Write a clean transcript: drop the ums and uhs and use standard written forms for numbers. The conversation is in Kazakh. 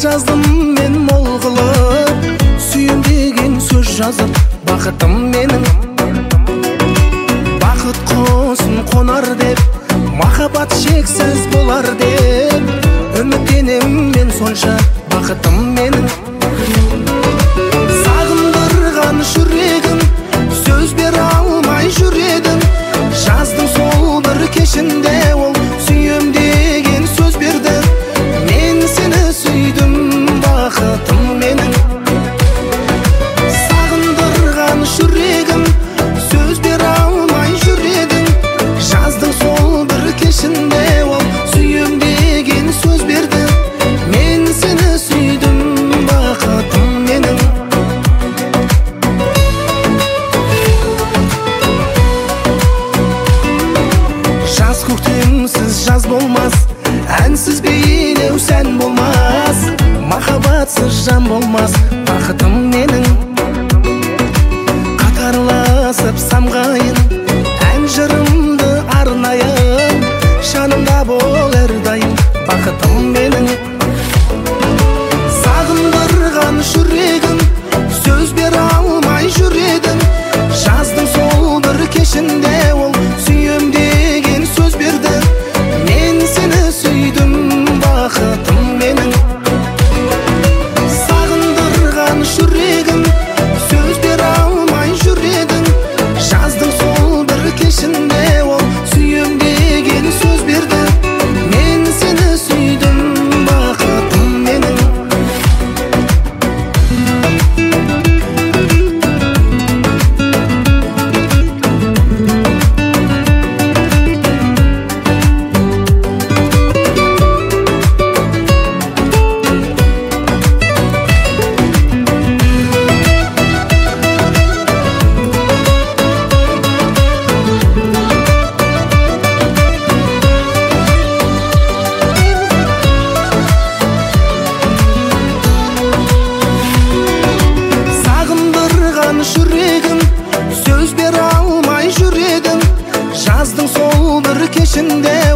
жаздым мен мол қылып, сүйем деген сөз жазып, бақытым менің. Бақыт құсын қонар деп, махаббат шексіз болар деп, үміттенем мен сонша, бақытым менің. Сағындырған жүрегім, сөз бере алмай жүредім. Жаздым сол бір кешінде ол, сүйем деген сөз берді. Мен сені сүйдім, бақытым менің. Сағындырған жүрегім, сөз бере алмай жүредім. Жаздым сол бір кешінде ол, сүйем деген сөз берді. Мен сені сүйдім, бақытым менің. Жаз көктемсіз жаз болмас, әнсіз бейнеу сән болмас, махаббатсыз жан болмас, бақытым менің. Қатарласып самғайын, ән жырымды арнайын, жанымда бол әрдайым, бақытым менің. Сағындырған жүрегім, сөз бере алмай жүредім. Жаздым сол бір кешінде ол, сүйем деген сөз берді. Мен сені сүйдім, бақытым менің. Сағындырған жүрегім, сөз бере алмай жүредім. Жаздым сол бір кешінде ол, сүйем деген сөз берді. Мен сені сүйдім, бақытым менің. Жүрегім, сөз бере алмай жүредім. Жаздың сол бір кешінде